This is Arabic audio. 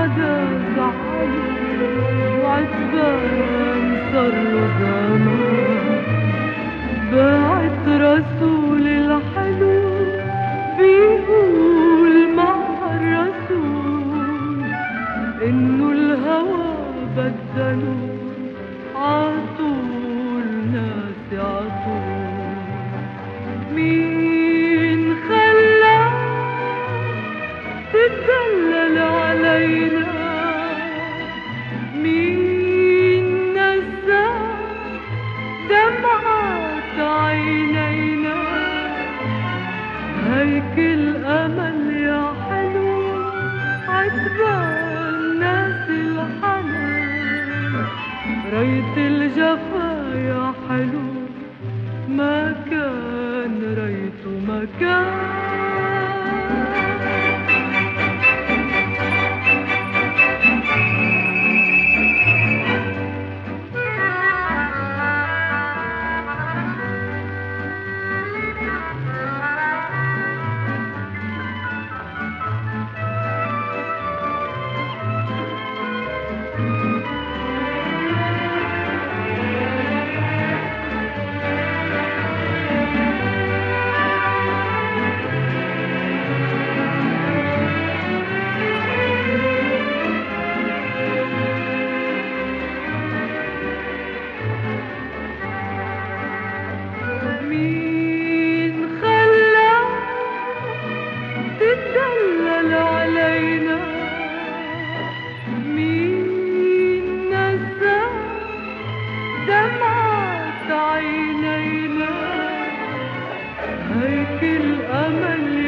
حدا زعله وعتبان صارله زمان. بعت رسول الحلو بيقول مع الرسول إنه الهوى بدله عطول ناسي عطول. مين خلاك تتدلل علينا؟ مين نزل دمعة عينينا؟ هيك الأمل يا حلو عتبان ناس الحنان. ريت الجفا يا حلو ما كان ريته ما كان. مين خلاك تتدلل علينا؟ مين نزل دمعة عينينا؟ هيك الأمل